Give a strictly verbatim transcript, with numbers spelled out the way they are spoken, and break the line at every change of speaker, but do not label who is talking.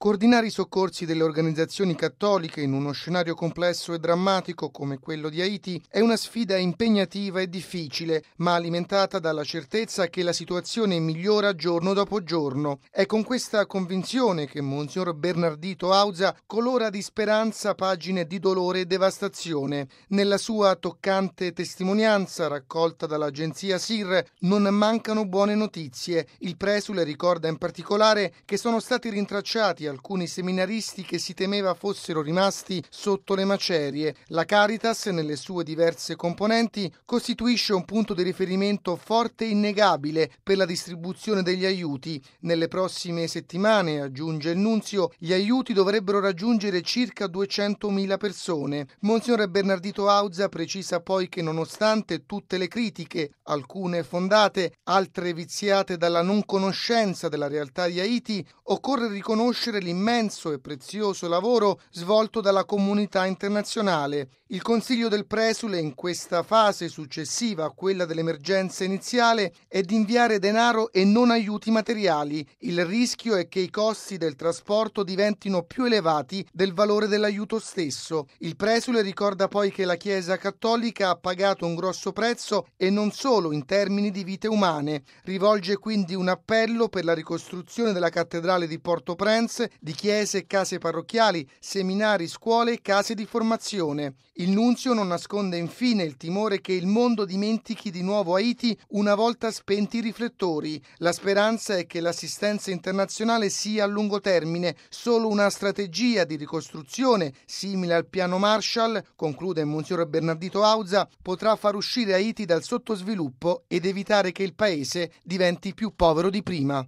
Coordinare i soccorsi delle organizzazioni cattoliche in uno scenario complesso e drammatico come quello di Haiti è una sfida impegnativa e difficile, ma alimentata dalla certezza che la situazione migliora giorno dopo giorno. È con questa convinzione che Monsignor Bernardito Auza colora di speranza pagine di dolore e devastazione. Nella sua toccante testimonianza raccolta dall'agenzia S I R non mancano buone notizie. Il presule ricorda in particolare che sono stati rintracciati alcuni seminaristi che si temeva fossero rimasti sotto le macerie. La Caritas, nelle sue diverse componenti, costituisce un punto di riferimento forte e innegabile per la distribuzione degli aiuti. Nelle prossime settimane, aggiunge il nunzio, gli aiuti dovrebbero raggiungere circa duecentomila persone. Monsignor Bernardito Auza precisa poi che nonostante tutte le critiche, alcune fondate, altre viziate dalla non conoscenza della realtà di Haiti, occorre riconoscere l'immenso e prezioso lavoro svolto dalla comunità internazionale. Il Consiglio del Presule in questa fase successiva a quella dell'emergenza iniziale è di inviare denaro e non aiuti materiali. Il rischio è che i costi del trasporto diventino più elevati del valore dell'aiuto stesso. Il Presule ricorda poi che la Chiesa Cattolica ha pagato un grosso prezzo e non solo in termini di vite umane. Rivolge quindi un appello per la ricostruzione della cattedrale di Port-au-Prince, di chiese e case parrocchiali, seminari, scuole e case di formazione. Il nunzio non nasconde infine il timore che il mondo dimentichi di nuovo Haiti una volta spenti i riflettori. La speranza è che l'assistenza internazionale sia a lungo termine. Solo una strategia di ricostruzione simile al piano Marshall, conclude Monsignor Bernardito Auza, potrà far uscire Haiti dal sottosviluppo ed evitare che il paese diventi più povero di prima.